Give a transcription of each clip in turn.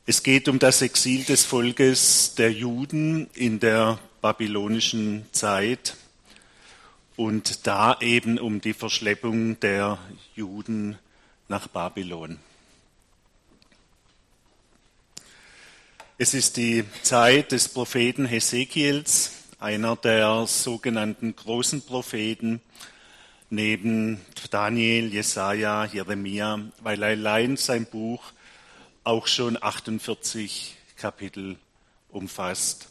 Es geht um das Exil des Volkes der Juden in der babylonischen Zeit und da eben um die Verschleppung der Juden nach Babylon. Es ist die Zeit des Propheten Hesekiels, einer der sogenannten großen Propheten, neben Daniel, Jesaja, Jeremia, weil allein sein Buch auch schon 48 Kapitel umfasst.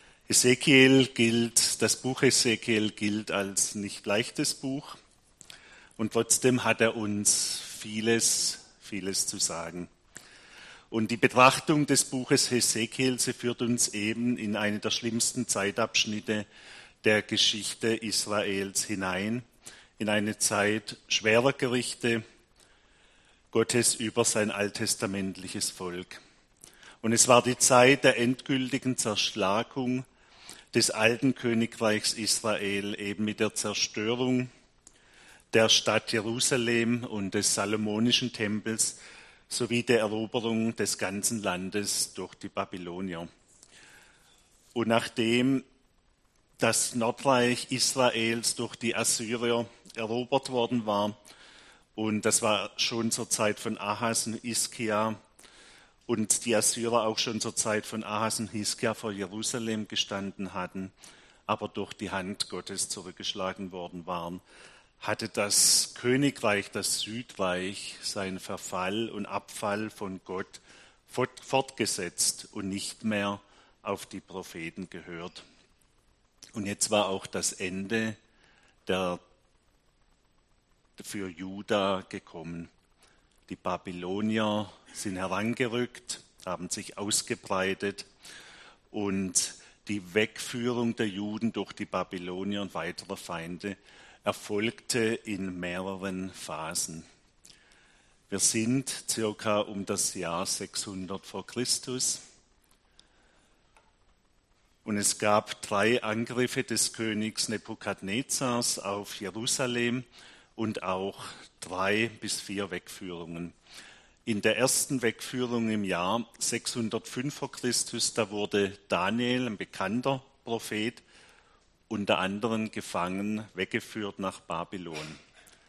Das Buch Hesekiel gilt als nicht leichtes Buch und trotzdem hat er uns vieles zu sagen. Und die Betrachtung des Buches Hesekiel, sie führt uns eben in eine der schlimmsten Zeitabschnitte der Geschichte Israels hinein, in eine Zeit schwerer Gerichte Gottes über sein alttestamentliches Volk. Und es war die Zeit der endgültigen Zerschlagung des alten Königreichs Israel, eben mit der Zerstörung der Stadt Jerusalem und des Salomonischen Tempels sowie der Eroberung des ganzen Landes durch die Babylonier. Und nachdem das Nordreich Israels durch die Assyrier erobert worden war, und das war schon zur Zeit von Ahas und Hiskia, und die Assyrer auch schon zur Zeit von Ahas und Hiskia vor Jerusalem gestanden hatten, aber durch die Hand Gottes zurückgeschlagen worden waren, hatte das Königreich, das Südreich, seinen Verfall und Abfall von Gott fortgesetzt und nicht mehr auf die Propheten gehört. Und jetzt war auch das Ende für Juda gekommen. Die Babylonier sind herangerückt, haben sich ausgebreitet und die Wegführung der Juden durch die Babylonier und weitere Feinde erfolgte in mehreren Phasen. Wir sind circa um das Jahr 600 vor Christus und es gab 3 Angriffe des Königs Nebukadnezars auf Jerusalem und auch 3 bis 4 Wegführungen. In der ersten Wegführung im Jahr 605 vor Christus, da wurde Daniel, ein bekannter Prophet, unter anderem gefangen, weggeführt nach Babylon.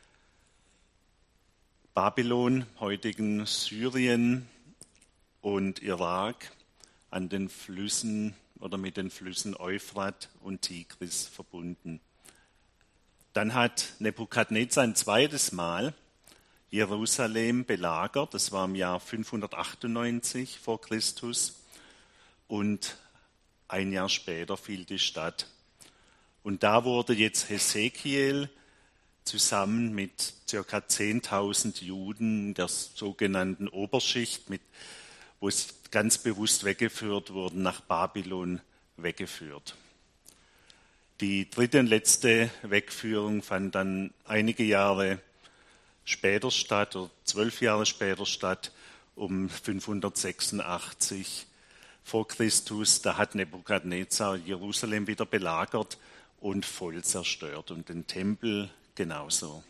Babylon, heutigen Syrien und Irak, an den Flüssen oder mit den Flüssen Euphrat und Tigris verbunden. Dann hat Nebukadnezar ein zweites Mal Jerusalem belagert, das war im Jahr 598 vor Christus und ein Jahr später fiel die Stadt. Und da wurde jetzt Hesekiel zusammen mit ca. 10.000 Juden der sogenannten Oberschicht, wo es ganz bewusst weggeführt wurden, nach Babylon weggeführt. Die dritte und letzte Wegführung fand dann einige Jahre später statt, oder 12 Jahre später statt, um 586 vor Christus. Da hat Nebukadnezar Jerusalem wieder belagert und voll zerstört und den Tempel genauso.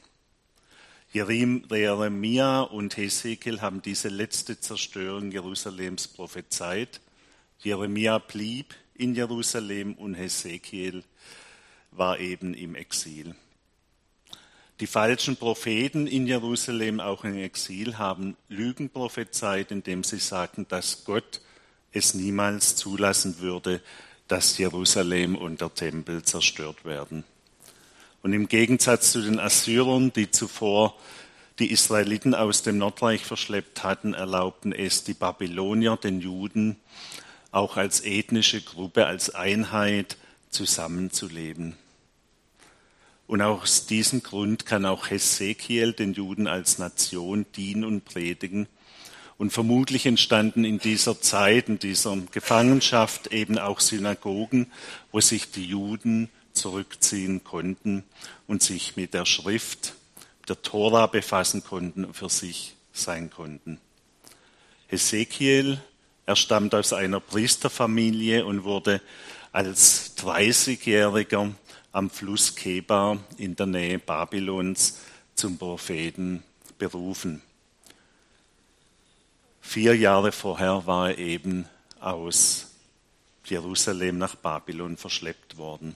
Jeremia und Hesekiel haben diese letzte Zerstörung Jerusalems prophezeit. Jeremia blieb in Jerusalem und Hesekiel war eben im Exil. Die falschen Propheten in Jerusalem, auch im Exil, haben Lügen prophezeit, indem sie sagten, dass Gott es niemals zulassen würde, dass Jerusalem und der Tempel zerstört werden. Und im Gegensatz zu den Assyrern, die zuvor die Israeliten aus dem Nordreich verschleppt hatten, erlaubten es die Babylonier den Juden auch als ethnische Gruppe, als Einheit zusammenzuleben. Und aus diesem Grund kann auch Hesekiel den Juden als Nation dienen und predigen. Und vermutlich entstanden in dieser Zeit, in dieser Gefangenschaft eben auch Synagogen, wo sich die Juden zurückziehen konnten und sich mit der Schrift, der Tora befassen konnten und für sich sein konnten. Hesekiel, er stammt aus einer Priesterfamilie und wurde als 30-Jähriger am Fluss Kebar in der Nähe Babylons zum Propheten berufen. 4 Jahre vorher war er eben aus Jerusalem nach Babylon verschleppt worden.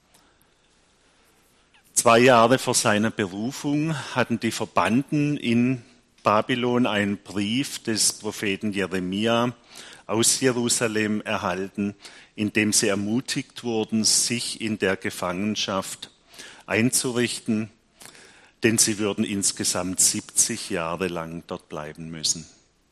2 Jahre vor seiner Berufung hatten die Verbannten in Babylon einen Brief des Propheten Jeremia aus Jerusalem erhalten, in dem sie ermutigt wurden, sich in der Gefangenschaft einzurichten, denn sie würden insgesamt 70 Jahre lang dort bleiben müssen.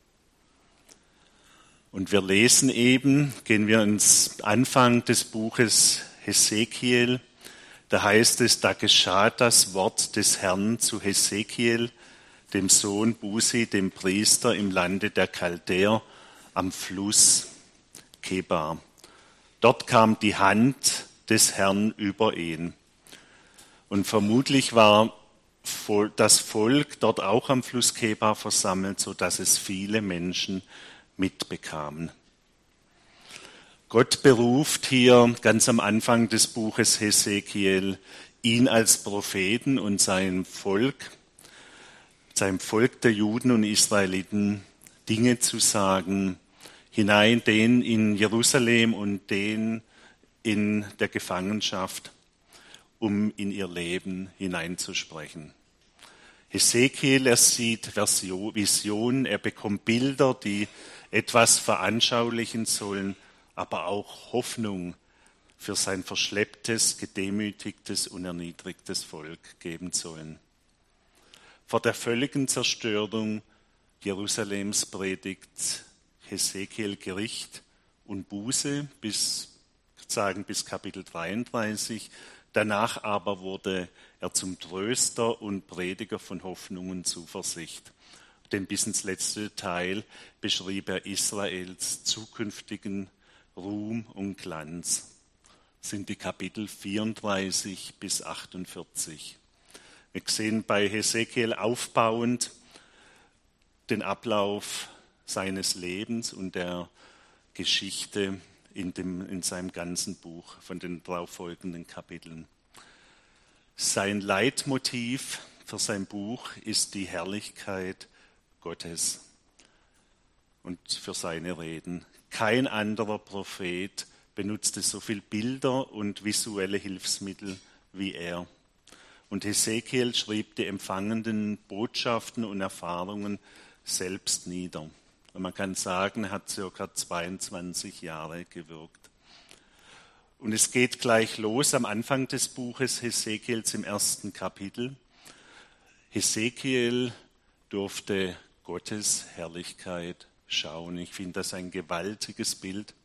Und wir lesen eben, gehen wir ins Anfang des Buches Hesekiel, da heißt es, da geschah das Wort des Herrn zu Hesekiel, dem Sohn Busi, dem Priester im Lande der Chaldäer am Fluss Kebar. Dort kam die Hand des Herrn über ihn. Und vermutlich war das Volk dort auch am Fluss Kebar versammelt, sodass es viele Menschen mitbekamen. Gott beruft hier ganz am Anfang des Buches Hesekiel ihn als Propheten und seinem Volk der Juden und Israeliten Dinge zu sagen, hinein den in Jerusalem und den in der Gefangenschaft, um in ihr Leben hineinzusprechen. Hesekiel, er sieht Visionen, er bekommt Bilder, die etwas veranschaulichen sollen, aber auch Hoffnung für sein verschlepptes, gedemütigtes und erniedrigtes Volk geben sollen. Vor der völligen Zerstörung Jerusalems predigt Hesekiel Gericht und Buße bis Kapitel 33. Danach aber wurde er zum Tröster und Prediger von Hoffnung und Zuversicht. Denn bis ins letzte Teil beschrieb er Israels zukünftigen Ruhm und Glanz. Das sind die Kapitel 34 bis 48. Wir sehen bei Hesekiel aufbauend den Ablauf seines Lebens und der Geschichte in seinem ganzen Buch von den darauffolgenden Kapiteln. Sein Leitmotiv für sein Buch ist die Herrlichkeit Gottes und für seine Reden. Kein anderer Prophet benutzte so viel Bilder und visuelle Hilfsmittel wie er. Und Hesekiel schrieb die empfangenen Botschaften und Erfahrungen selbst nieder. Und man kann sagen, er hat ca. 22 Jahre gewirkt. Und es geht gleich los am Anfang des Buches Hesekiels im 1. Kapitel. Hesekiel durfte Gottes Herrlichkeit schauen. Ich finde das ein gewaltiges Bild.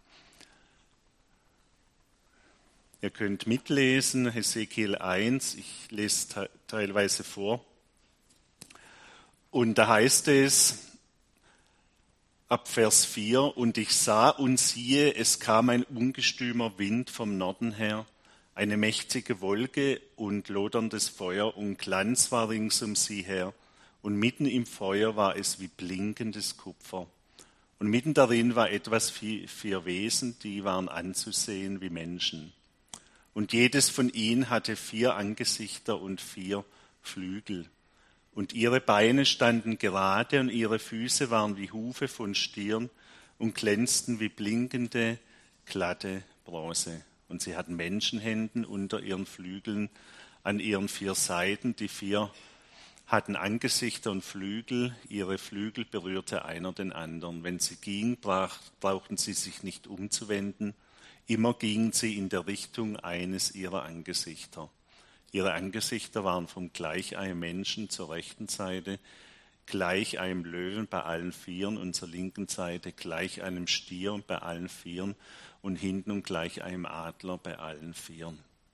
Ihr könnt mitlesen, Hesekiel 1, ich lese teilweise vor. Und da heißt es ab Vers 4, und ich sah und siehe, es kam ein ungestümer Wind vom Norden her, eine mächtige Wolke und loderndes Feuer und Glanz war rings um sie her. Und mitten im Feuer war es wie blinkendes Kupfer. Und mitten darin war etwas 4 Wesen, die waren anzusehen wie Menschen. Und jedes von ihnen hatte 4 Angesichter und 4 Flügel. Und ihre Beine standen gerade und ihre Füße waren wie Hufe von Stieren und glänzten wie blinkende, glatte Bronze. Und sie hatten Menschenhänden unter ihren Flügeln an ihren 4 Seiten. Die 4 hatten Angesichter und Flügel. Ihre Flügel berührte einer den anderen. Wenn sie gingen, brauchten sie sich nicht umzuwenden. Immer gingen sie in der Richtung eines ihrer Angesichter. Ihre Angesichter waren vom gleich einem Menschen zur rechten Seite, gleich einem Löwen bei allen 4 und zur linken Seite gleich einem Stier bei allen 4 und hinten und gleich einem Adler bei allen 4.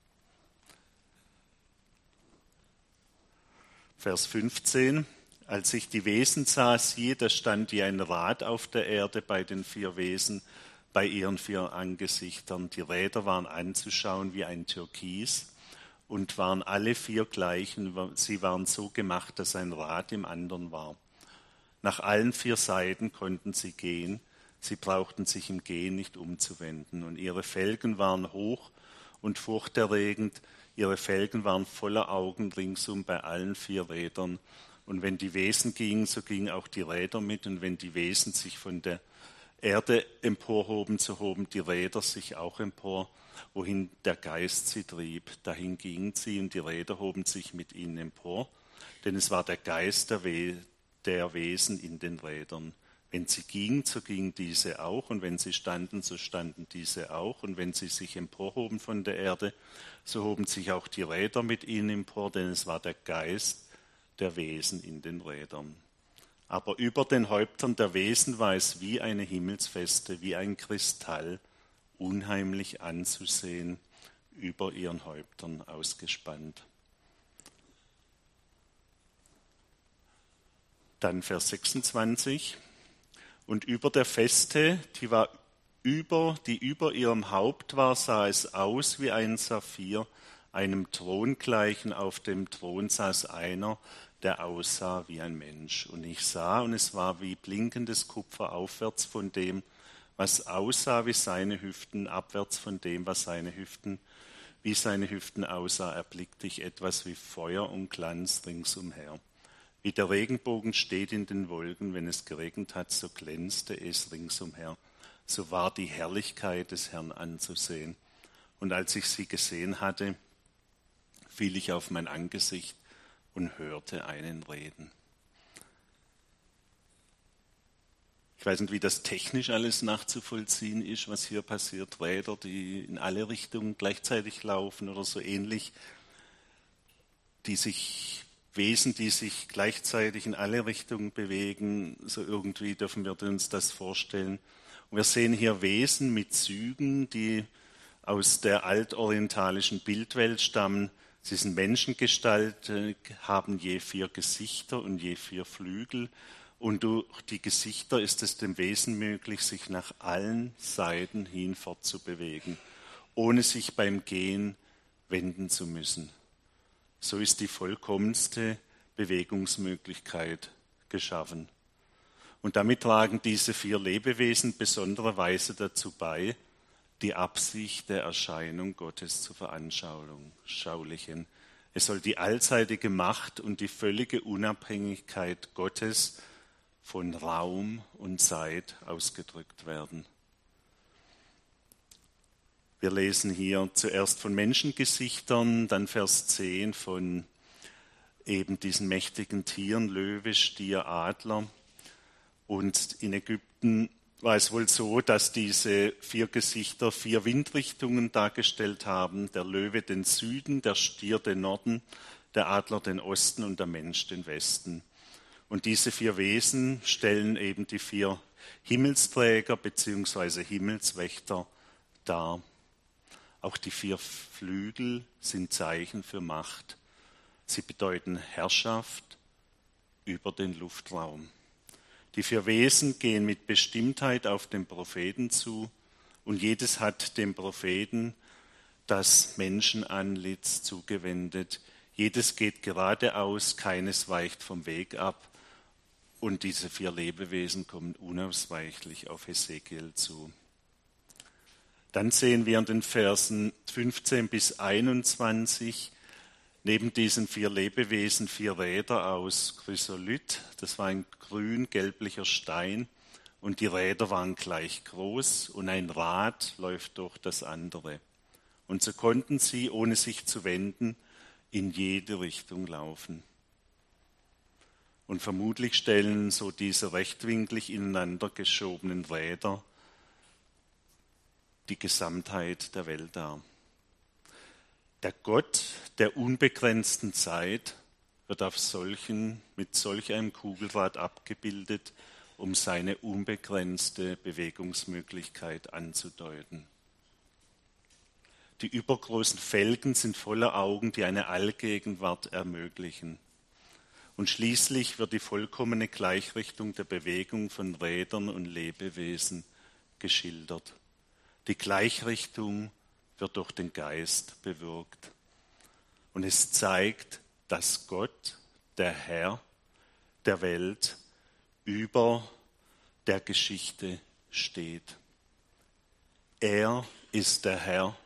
Vers 15. Als ich die Wesen sah, siehe, da stand wie ein Rad auf der Erde bei den 4 Wesen, bei ihren 4 Angesichtern. Die Räder waren anzuschauen wie ein Türkis und waren alle 4 gleich. Sie waren so gemacht, dass ein Rad im anderen war. Nach allen 4 Seiten konnten sie gehen. Sie brauchten sich im Gehen nicht umzuwenden. Und ihre Felgen waren hoch und furchterregend. Ihre Felgen waren voller Augen ringsum bei allen 4 Rädern. Und wenn die Wesen gingen, so gingen auch die Räder mit. Und wenn die Wesen sich von der Erde emporhoben, so hoben die Räder sich auch empor. Wohin der Geist sie trieb, dahin gingen sie, und die Räder hoben sich mit ihnen empor. Denn es war der Geist der Wesen in den Rädern. Wenn sie gingen, so gingen diese auch. Und wenn sie standen, so standen diese auch. Und wenn sie sich emporhoben von der Erde, so hoben sich auch die Räder mit ihnen empor. Denn es war der Geist der Wesen in den Rädern. Aber über den Häuptern der Wesen war es wie eine Himmelsfeste, wie ein Kristall, unheimlich anzusehen, über ihren Häuptern ausgespannt. Dann Vers 26. Und über der Feste, die über ihrem Haupt war, sah es aus wie ein Saphir, einem Thron gleichen. Auf dem Thron saß einer, der aussah wie ein Mensch. Und ich sah, und es war wie blinkendes Kupfer aufwärts von dem, was aussah wie seine Hüften, abwärts von dem, was wie seine Hüften aussah, erblickte ich etwas wie Feuer und Glanz ringsumher. Wie der Regenbogen steht in den Wolken, wenn es geregnet hat, so glänzte es ringsumher. So war die Herrlichkeit des Herrn anzusehen. Und als ich sie gesehen hatte, fiel ich auf mein Angesicht und hörte einen reden. Ich weiß nicht, wie das technisch alles nachzuvollziehen ist, was hier passiert. Räder, die in alle Richtungen gleichzeitig laufen oder so ähnlich, Wesen, die sich gleichzeitig in alle Richtungen bewegen, so irgendwie dürfen wir uns das vorstellen. Und wir sehen hier Wesen mit Zügen, die aus der altorientalischen Bildwelt stammen. Sie sind Menschengestalt, haben je 4 Gesichter und je 4 Flügel. Und durch die Gesichter ist es dem Wesen möglich, sich nach allen Seiten hin fortzubewegen, ohne sich beim Gehen wenden zu müssen. So ist die vollkommenste Bewegungsmöglichkeit geschaffen. Und damit tragen diese 4 Lebewesen besondererweise dazu bei, die Absicht der Erscheinung Gottes zu veranschaulichen. Es soll die allseitige Macht und die völlige Unabhängigkeit Gottes von Raum und Zeit ausgedrückt werden. Wir lesen hier zuerst von Menschengesichtern, dann Vers 10 von eben diesen mächtigen Tieren, Löwe, Stier, Adler. Und in Ägypten war es wohl so, dass diese 4 Gesichter 4 Windrichtungen dargestellt haben. Der Löwe den Süden, der Stier den Norden, der Adler den Osten und der Mensch den Westen. Und diese 4 Wesen stellen eben die 4 Himmelsträger bzw. Himmelswächter dar. Auch die 4 Flügel sind Zeichen für Macht. Sie bedeuten Herrschaft über den Luftraum. Die 4 Wesen gehen mit Bestimmtheit auf den Propheten zu, und jedes hat dem Propheten das Menschenantlitz zugewendet. Jedes geht geradeaus, keines weicht vom Weg ab. Und diese 4 Lebewesen kommen unausweichlich auf Hesekiel zu. Dann sehen wir in den Versen 15 bis 21 neben diesen 4 Lebewesen 4 Räder aus Chrysolith. Das war ein grün-gelblicher Stein, und die Räder waren gleich groß, und ein Rad läuft durch das andere. Und so konnten sie, ohne sich zu wenden, in jede Richtung laufen. Und vermutlich stellen so diese rechtwinklig ineinander geschobenen Räder die Gesamtheit der Welt dar. Der Gott der unbegrenzten Zeit wird mit solch einem Kugelrad abgebildet, um seine unbegrenzte Bewegungsmöglichkeit anzudeuten. Die übergroßen Felgen sind voller Augen, die eine Allgegenwart ermöglichen. Und schließlich wird die vollkommene Gleichrichtung der Bewegung von Rädern und Lebewesen geschildert. Die Gleichrichtung wird durch den Geist bewirkt. Und es zeigt, dass Gott, der Herr der Welt, über der Geschichte steht. Er ist der Herr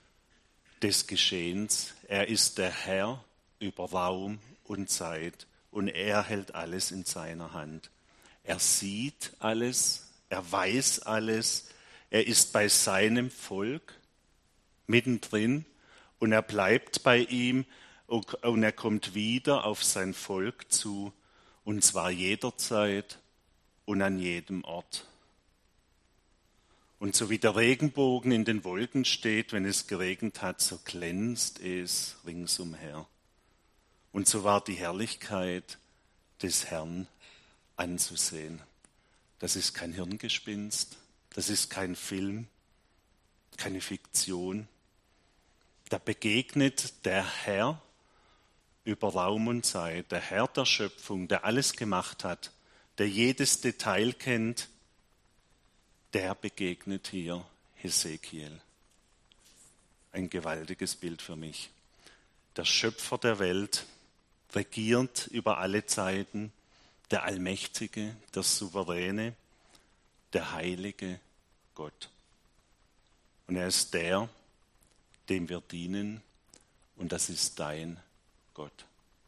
des Geschehens. Er ist der Herr über Raum und Zeit und er hält alles in seiner Hand. Er sieht alles, er weiß alles, er ist bei seinem Volk mittendrin und er bleibt bei ihm und er kommt wieder auf sein Volk zu, und zwar jederzeit und an jedem Ort. Und so wie der Regenbogen in den Wolken steht, wenn es geregnet hat, so glänzt es ringsumher. Und so war die Herrlichkeit des Herrn anzusehen. Das ist kein Hirngespinst, das ist kein Film, keine Fiktion. Da begegnet der Herr über Raum und Zeit, der Herr der Schöpfung, der alles gemacht hat, der jedes Detail kennt, der begegnet hier Hesekiel. Ein gewaltiges Bild für mich. Der Schöpfer der Welt regiert über alle Zeiten, der Allmächtige, der Souveräne, der heilige Gott. Und er ist der, dem wir dienen, und das ist dein Gott.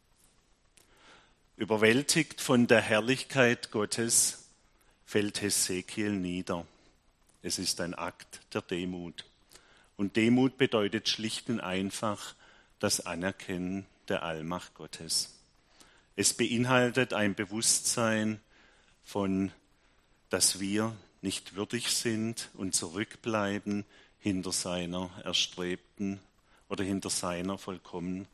Überwältigt von der Herrlichkeit Gottes fällt Hesekiel nieder. Es ist ein Akt der Demut. Und Demut bedeutet schlicht und einfach das Anerkennen der Allmacht Gottes. Es beinhaltet ein Bewusstsein von, dass wir nicht würdig sind und zurückbleiben hinter seiner erstrebten oder hinter seiner Vollkommenheit.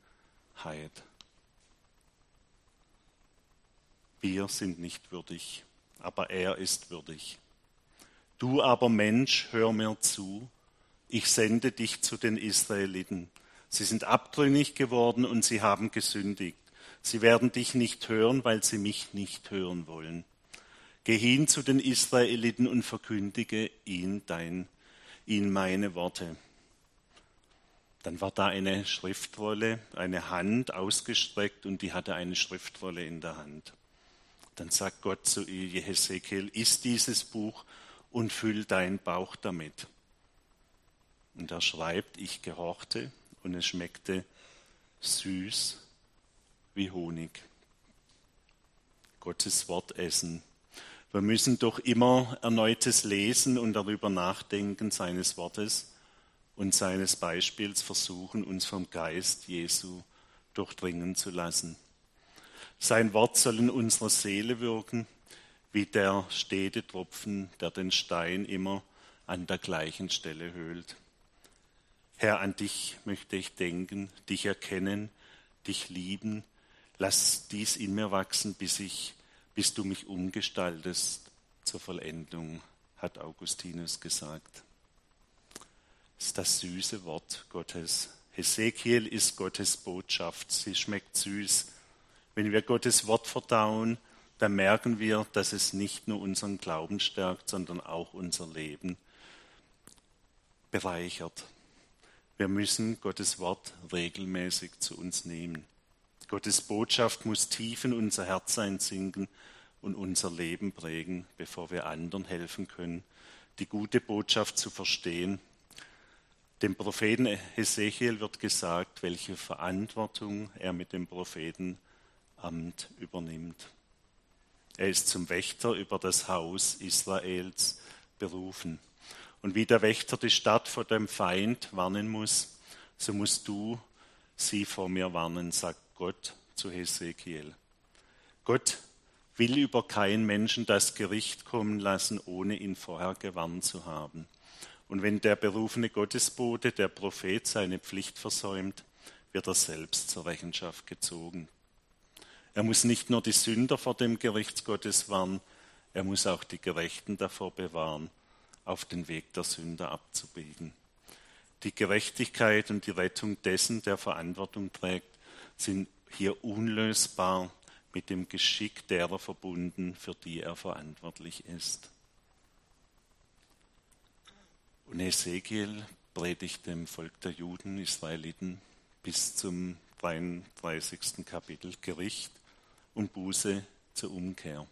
Wir sind nicht würdig, aber er ist würdig. Du aber Mensch, hör mir zu, ich sende dich zu den Israeliten. Sie sind abtrünnig geworden und sie haben gesündigt. Sie werden dich nicht hören, weil sie mich nicht hören wollen. Geh hin zu den Israeliten und verkündige ihnen meine Worte. Dann war da eine Schriftrolle, eine Hand ausgestreckt und die hatte eine Schriftrolle in der Hand. Dann sagt Gott zu Hesekiel, iss dieses Buch und füll deinen Bauch damit. Und er schreibt, ich gehorchte und es schmeckte süß wie Honig. Gottes Wort essen. Wir müssen doch immer erneutes Lesen und darüber nachdenken seines Wortes und seines Beispiels versuchen, uns vom Geist Jesu durchdringen zu lassen. Sein Wort soll in unserer Seele wirken, wie der stete Tropfen, der den Stein immer an der gleichen Stelle höhlt. Herr, an dich möchte ich denken, dich erkennen, dich lieben. Lass dies in mir wachsen, bis du mich umgestaltest zur Vollendung, hat Augustinus gesagt. Das ist das süße Wort Gottes. Hesekiel ist Gottes Botschaft. Sie schmeckt süß. Wenn wir Gottes Wort verdauen, dann merken wir, dass es nicht nur unseren Glauben stärkt, sondern auch unser Leben bereichert. Wir müssen Gottes Wort regelmäßig zu uns nehmen. Gottes Botschaft muss tief in unser Herz einsinken und unser Leben prägen, bevor wir anderen helfen können, die gute Botschaft zu verstehen. Dem Propheten Hesekiel wird gesagt, welche Verantwortung er mit dem Prophetenamt übernimmt. Er ist zum Wächter über das Haus Israels berufen. Und wie der Wächter die Stadt vor dem Feind warnen muss, so musst du sie vor mir warnen, sagt Gott zu Hesekiel. Gott will über keinen Menschen das Gericht kommen lassen, ohne ihn vorher gewarnt zu haben. Und wenn der berufene Gottesbote, der Prophet, seine Pflicht versäumt, wird er selbst zur Rechenschaft gezogen. Er muss nicht nur die Sünder vor dem Gericht Gottes warnen, er muss auch die Gerechten davor bewahren, auf den Weg der Sünder abzubiegen. Die Gerechtigkeit und die Rettung dessen, der Verantwortung trägt, sind hier unlösbar mit dem Geschick derer verbunden, für die er verantwortlich ist. Und Hesekiel predigt dem Volk der Juden, Israeliten, bis zum 33. Kapitel Gericht und Buße zur Umkehr.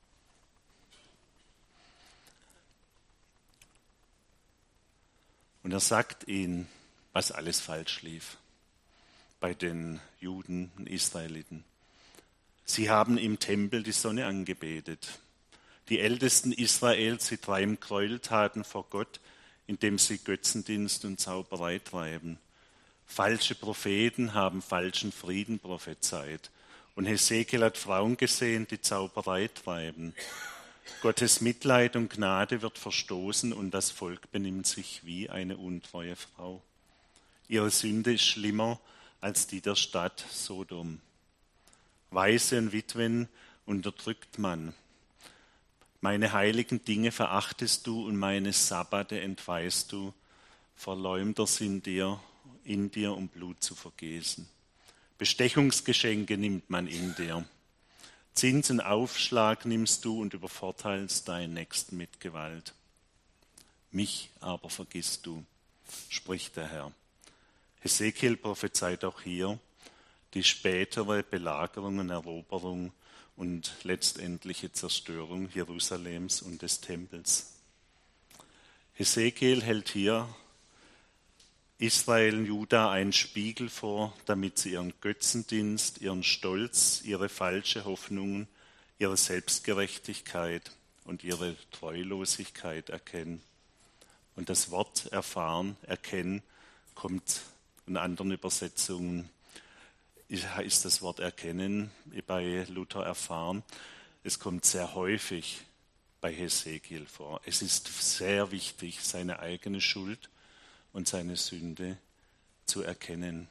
Und er sagt ihnen, was alles falsch lief bei den Juden und Israeliten. Sie haben im Tempel die Sonne angebetet. Die Ältesten Israels, sie treiben Gräueltaten vor Gott, indem sie Götzendienst und Zauberei treiben. Falsche Propheten haben falschen Frieden prophezeit. Und Hesekiel hat Frauen gesehen, die Zauberei treiben. Gottes Mitleid und Gnade wird verstoßen und das Volk benimmt sich wie eine untreue Frau. Ihre Sünde ist schlimmer als die der Stadt Sodom. Waise und Witwen unterdrückt man. Meine heiligen Dinge verachtest du und meine Sabbate entweihst du. Verleumder sind in dir, um Blut zu vergießen. Bestechungsgeschenke nimmt man in dir. Zins und Aufschlag nimmst du und übervorteilst deinen Nächsten mit Gewalt. Mich aber vergisst du, spricht der Herr. Hesekiel prophezeit auch hier die spätere Belagerung und Eroberung und letztendliche Zerstörung Jerusalems und des Tempels. Hesekiel hält hier Israel und Juda einen Spiegel vor, damit sie ihren Götzendienst, ihren Stolz, ihre falsche Hoffnungen, ihre Selbstgerechtigkeit und ihre Treulosigkeit erkennen. Und das Wort erfahren, erkennen, kommt in anderen Übersetzungen, ist das Wort erkennen bei Luther erfahren. Es kommt sehr häufig bei Hesekiel vor. Es ist sehr wichtig, seine eigene Schuld und seine Sünde zu erkennen.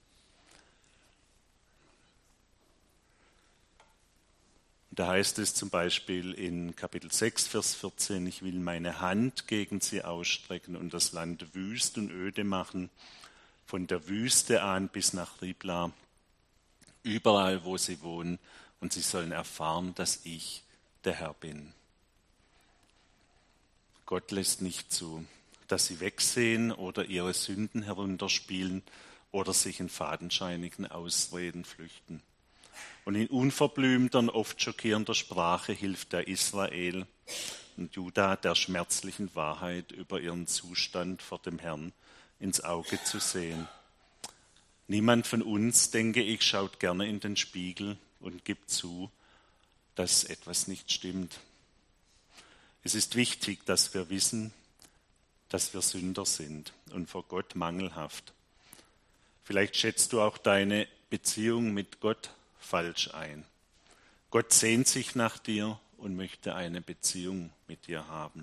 Da heißt es zum Beispiel in Kapitel 6, Vers 14, ich will meine Hand gegen sie ausstrecken und das Land wüst und öde machen, von der Wüste an bis nach Ribla, überall, wo sie wohnen, und sie sollen erfahren, dass ich der Herr bin. Gott lässt nicht zu, dass sie wegsehen oder ihre Sünden herunterspielen oder sich in fadenscheinigen Ausreden flüchten. Und in unverblümter und oft schockierender Sprache hilft der Israel und Juda der schmerzlichen Wahrheit über ihren Zustand vor dem Herrn ins Auge zu sehen. Niemand von uns, denke ich, schaut gerne in den Spiegel und gibt zu, dass etwas nicht stimmt. Es ist wichtig, dass wir wissen, dass wir Sünder sind und vor Gott mangelhaft. Vielleicht schätzt du auch deine Beziehung mit Gott falsch ein. Gott sehnt sich nach dir und möchte eine Beziehung mit dir haben,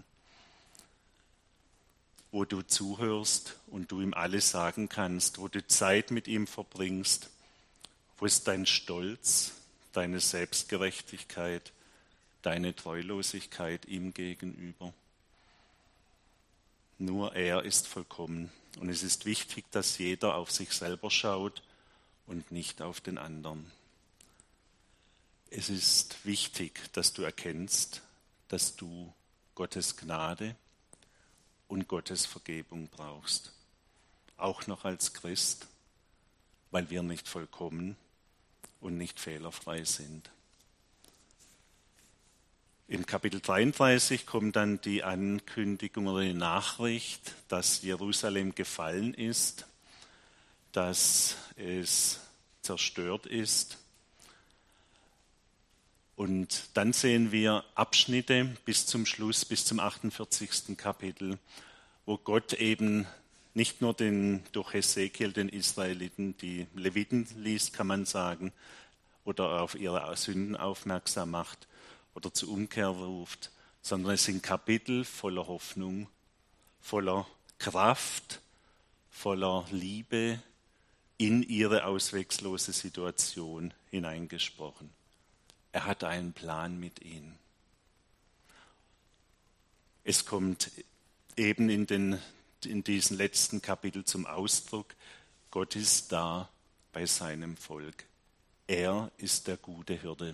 wo du zuhörst und du ihm alles sagen kannst, wo du Zeit mit ihm verbringst. Wo ist dein Stolz, deine Selbstgerechtigkeit, deine Treulosigkeit ihm gegenüber? Nur er ist vollkommen. Und es ist wichtig, dass jeder auf sich selber schaut und nicht auf den anderen. Es ist wichtig, dass du erkennst, dass du Gottes Gnade und Gottes Vergebung brauchst. Auch noch als Christ, weil wir nicht vollkommen und nicht fehlerfrei sind. Im Kapitel 33 kommt dann die Ankündigung oder die Nachricht, dass Jerusalem gefallen ist, dass es zerstört ist. Und dann sehen wir Abschnitte bis zum Schluss, bis zum 48. Kapitel, wo Gott eben nicht nur durch Hesekiel den Israeliten, die Leviten liest, kann man sagen, oder auf ihre Sünden aufmerksam macht oder zur Umkehr ruft, sondern es sind Kapitel voller Hoffnung, voller Kraft, voller Liebe in ihre auswegslose Situation hineingesprochen. Er hat einen Plan mit ihnen. Es kommt eben in diesen letzten Kapitel zum Ausdruck, Gott ist da bei seinem Volk. Er ist der gute Hirte.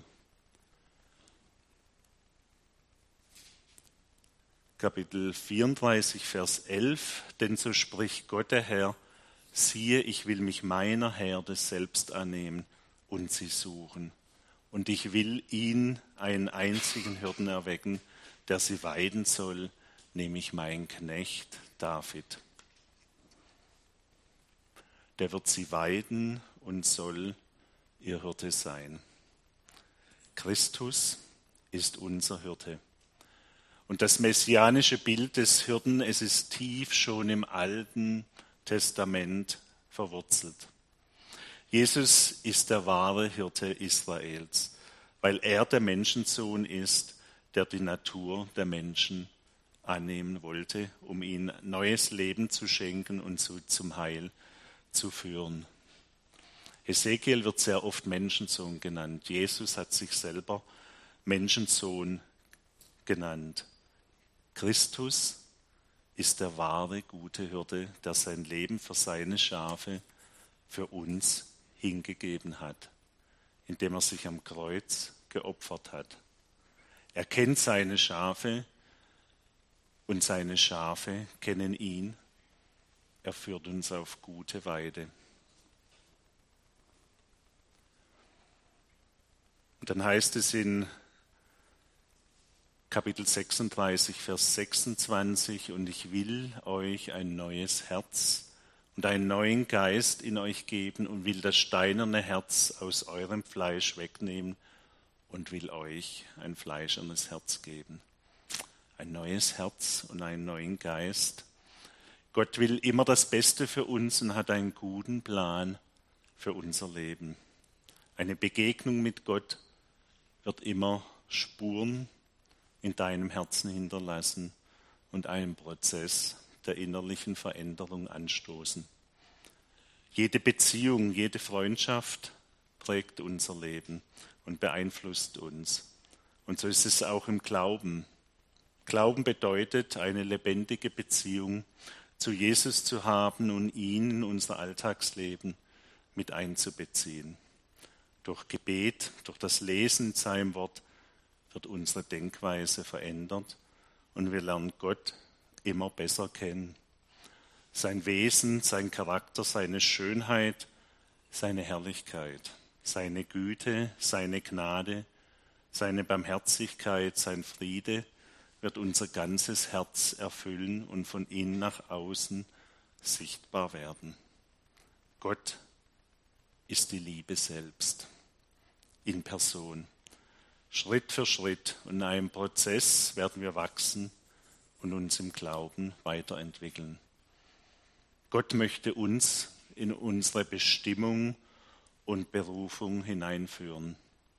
Kapitel 34, Vers 11, denn so spricht Gott der Herr, siehe, ich will mich meiner Herde selbst annehmen und sie suchen. Und ich will ihn, einen einzigen Hirten, erwecken, der sie weiden soll, nämlich mein Knecht David. Der wird sie weiden und soll ihr Hirte sein. Christus ist unser Hirte. Und das messianische Bild des Hirten, es ist tief schon im Alten Testament verwurzelt. Jesus ist der wahre Hirte Israels, weil er der Menschensohn ist, der die Natur der Menschen annehmen wollte, um ihnen neues Leben zu schenken und so zum Heil zu führen. Hesekiel wird sehr oft Menschensohn genannt. Jesus hat sich selber Menschensohn genannt. Christus ist der wahre, gute Hirte, der sein Leben für seine Schafe, für uns hingegeben hat, indem er sich am Kreuz geopfert hat. Er kennt seine Schafe und seine Schafe kennen ihn. Er führt uns auf gute Weide. Und dann heißt es in Kapitel 36, Vers 26, und ich will euch ein neues Herz und einen neuen Geist in euch geben und will das steinerne Herz aus eurem Fleisch wegnehmen und will euch ein fleischernes Herz geben. Ein neues Herz und einen neuen Geist. Gott will immer das Beste für uns und hat einen guten Plan für unser Leben. Eine Begegnung mit Gott wird immer Spuren in deinem Herzen hinterlassen und einen Prozess der innerlichen Veränderung anstoßen. Jede Beziehung, jede Freundschaft prägt unser Leben und beeinflusst uns. Und so ist es auch im Glauben. Glauben bedeutet, eine lebendige Beziehung zu Jesus zu haben und ihn in unser Alltagsleben mit einzubeziehen. Durch Gebet, durch das Lesen in seinem Wort wird unsere Denkweise verändert und wir lernen Gott immer besser kennen. Sein Wesen, sein Charakter, seine Schönheit, seine Herrlichkeit, seine Güte, seine Gnade, seine Barmherzigkeit, sein Friede wird unser ganzes Herz erfüllen und von innen nach außen sichtbar werden. Gott ist die Liebe selbst in Person. Schritt für Schritt und in einem Prozess werden wir wachsen und uns im Glauben weiterentwickeln. Gott möchte uns in unsere Bestimmung und Berufung hineinführen.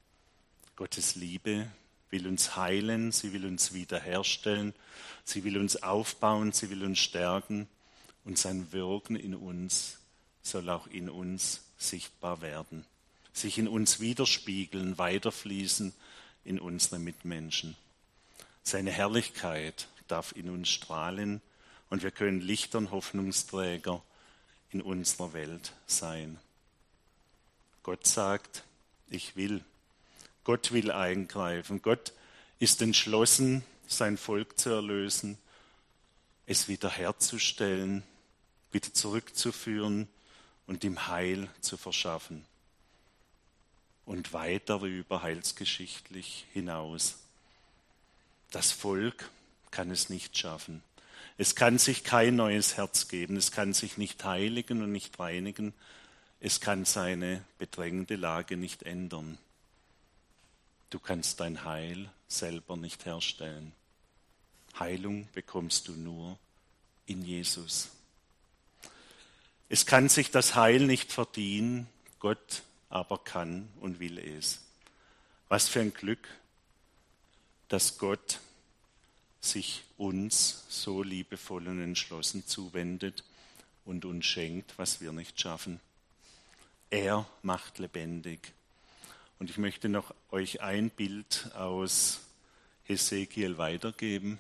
Gottes Liebe will uns heilen, sie will uns wiederherstellen, sie will uns aufbauen, sie will uns stärken und sein Wirken in uns soll auch in uns sichtbar werden, sich in uns widerspiegeln, weiterfließen in unsere Mitmenschen. Seine Herrlichkeit darf in uns strahlen und wir können Lichter und Hoffnungsträger in unserer Welt sein. Gott sagt, ich will. Gott will eingreifen. Gott ist entschlossen, sein Volk zu erlösen, es wiederherzustellen, wieder zurückzuführen und ihm Heil zu verschaffen. Und weit darüber heilsgeschichtlich hinaus. Das Volk kann es nicht schaffen. Es kann sich kein neues Herz geben, es kann sich nicht heiligen und nicht reinigen, es kann seine bedrängende Lage nicht ändern. Du kannst dein Heil selber nicht herstellen. Heilung bekommst du nur in Jesus. Es kann sich das Heil nicht verdienen, Gott aber kann und will es. Was für ein Glück, dass Gott sich uns so liebevoll und entschlossen zuwendet und uns schenkt, was wir nicht schaffen. Er macht lebendig. Und ich möchte noch euch ein Bild aus Hesekiel weitergeben.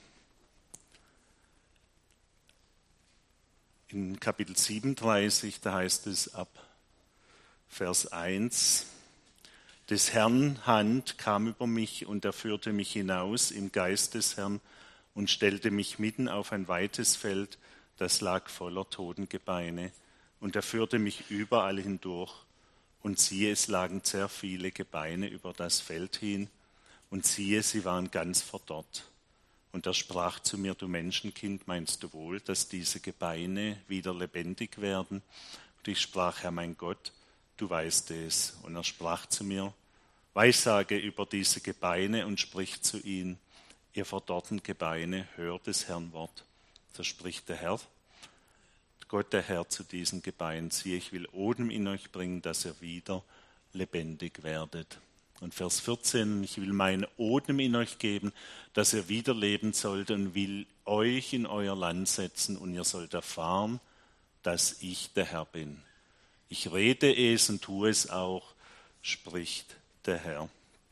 In Kapitel 37, da heißt es ab Vers 1, des Herrn Hand kam über mich und er führte mich hinaus im Geist des Herrn und stellte mich mitten auf ein weites Feld, das lag voller Totengebeine. Und er führte mich überall hindurch. Und siehe, es lagen sehr viele Gebeine über das Feld hin. Und siehe, sie waren ganz verdorrt. Und er sprach zu mir, du Menschenkind, meinst du wohl, dass diese Gebeine wieder lebendig werden? Und ich sprach, Herr mein Gott, du weißt es. Und er sprach zu mir, Weissage über diese Gebeine und spricht zu ihnen: Ihr verdorrten Gebeine, hört des Herrn Wort. So spricht der Herr, Gott der Herr zu diesen Gebeinen: Siehe, ich will Odem in euch bringen, dass ihr wieder lebendig werdet. Und Vers 14: Ich will meinen Odem in euch geben, dass ihr wieder leben sollt, und will euch in euer Land setzen, und ihr sollt erfahren, dass ich der Herr bin. Ich rede es und tue es auch, spricht der Herr.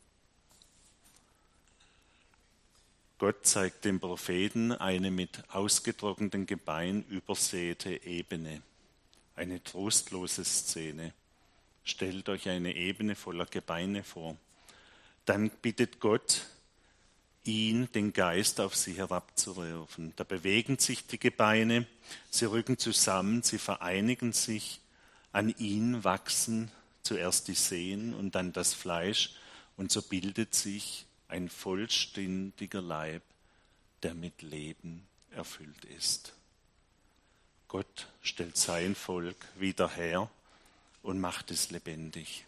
Gott zeigt dem Propheten eine mit ausgetrockneten Gebeinen übersäte Ebene, eine trostlose Szene. Stellt euch eine Ebene voller Gebeine vor. Dann bittet Gott, ihn, den Geist, auf sie herabzuwerfen. Da bewegen sich die Gebeine, sie rücken zusammen, sie vereinigen sich, an ihn wachsen zuerst die Sehnen und dann das Fleisch, und so bildet sich ein vollständiger Leib, der mit Leben erfüllt ist. Gott stellt sein Volk wieder her und macht es lebendig.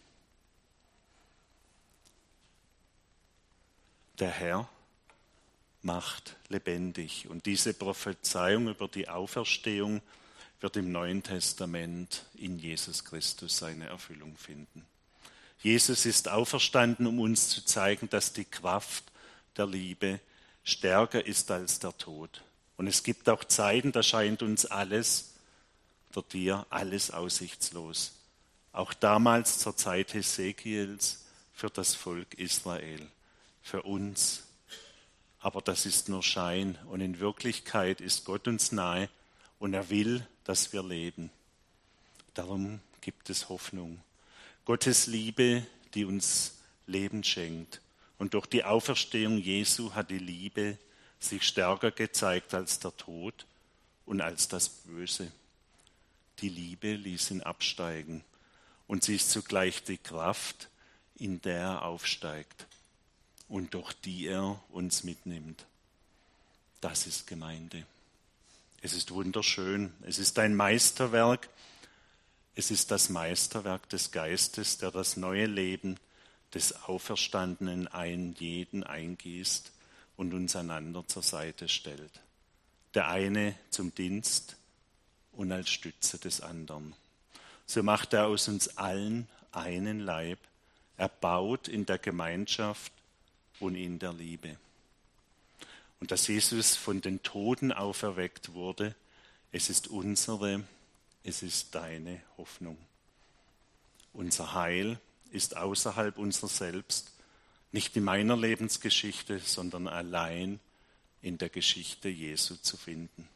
Der Herr macht lebendig. Und diese Prophezeiung über die Auferstehung wird im Neuen Testament in Jesus Christus seine Erfüllung finden. Jesus ist auferstanden, um uns zu zeigen, dass die Kraft der Liebe stärker ist als der Tod. Und es gibt auch Zeiten, da scheint uns alles, oder dir, alles aussichtslos. Auch damals zur Zeit Hesekiels für das Volk Israel, für uns. Aber das ist nur Schein, und in Wirklichkeit ist Gott uns nahe und er will, dass wir leben. Darum gibt es Hoffnung. Gottes Liebe, die uns Leben schenkt. Und durch die Auferstehung Jesu hat die Liebe sich stärker gezeigt als der Tod und als das Böse. Die Liebe ließ ihn absteigen, und sie ist zugleich die Kraft, in der er aufsteigt und durch die er uns mitnimmt. Das ist Gemeinde. Es ist wunderschön, es ist ein Meisterwerk. Es ist das Meisterwerk des Geistes, der das neue Leben des Auferstandenen in jeden eingießt und uns einander zur Seite stellt. Der eine zum Dienst und als Stütze des anderen. So macht er aus uns allen einen Leib. Er baut in der Gemeinschaft und in der Liebe. Und dass Jesus von den Toten auferweckt wurde, es ist unsere, es ist deine Hoffnung. Unser Heil ist außerhalb unserer selbst, nicht in meiner Lebensgeschichte, sondern allein in der Geschichte Jesu zu finden.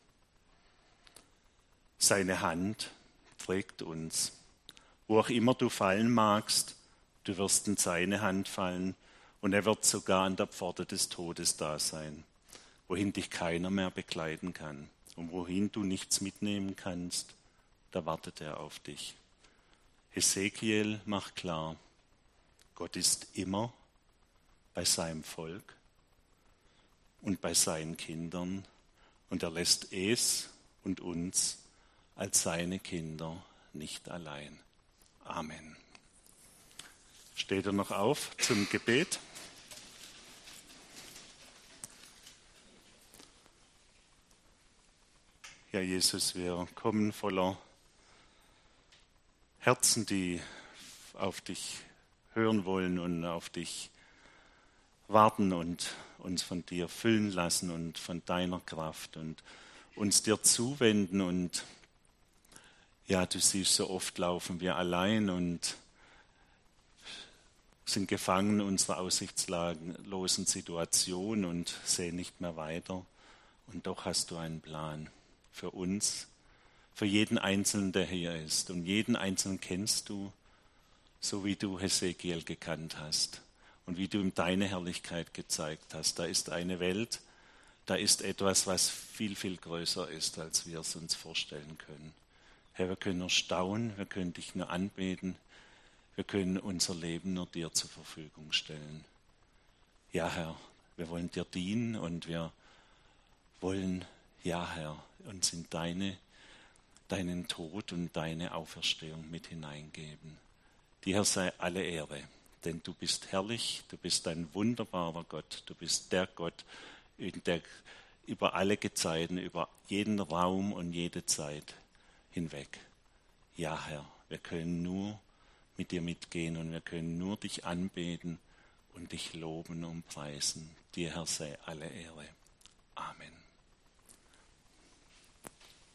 Seine Hand trägt uns. Wo auch immer du fallen magst, du wirst in seine Hand fallen, und er wird sogar an der Pforte des Todes da sein, wohin dich keiner mehr begleiten kann und wohin du nichts mitnehmen kannst. Da wartet er auf dich. Hesekiel macht klar, Gott ist immer bei seinem Volk und bei seinen Kindern, und er lässt es und uns als seine Kinder nicht allein. Amen. Steht er noch auf zum Gebet? Ja, Jesus, wir kommen voller Herzen, die auf dich hören wollen und auf dich warten und uns von dir füllen lassen und von deiner Kraft und uns dir zuwenden. Und ja, du siehst, so oft laufen wir allein und sind gefangen in unserer aussichtslosen Situation und sehen nicht mehr weiter. Und doch hast du einen Plan für uns, für jeden Einzelnen, der hier ist. Und jeden Einzelnen kennst du, so wie du Hesekiel gekannt hast und wie du ihm deine Herrlichkeit gezeigt hast. Da ist eine Welt, da ist etwas, was viel, viel größer ist, als wir es uns vorstellen können. Herr, wir können nur staunen, wir können dich nur anbeten, wir können unser Leben nur dir zur Verfügung stellen. Ja, Herr, wir wollen dir dienen und wir wollen, ja, Herr, uns in deinen Tod und deine Auferstehung mit hineingeben. Dir sei alle Ehre, Denn du bist herrlich, du bist ein wunderbarer Gott, du bist der Gott, der über alle Gezeiten, über jeden Raum und jede Zeit hinweg. Ja, Herr, wir können nur mit dir mitgehen und wir können nur dich anbeten und dich loben und preisen. Dir, Herr, sei alle Ehre. Amen.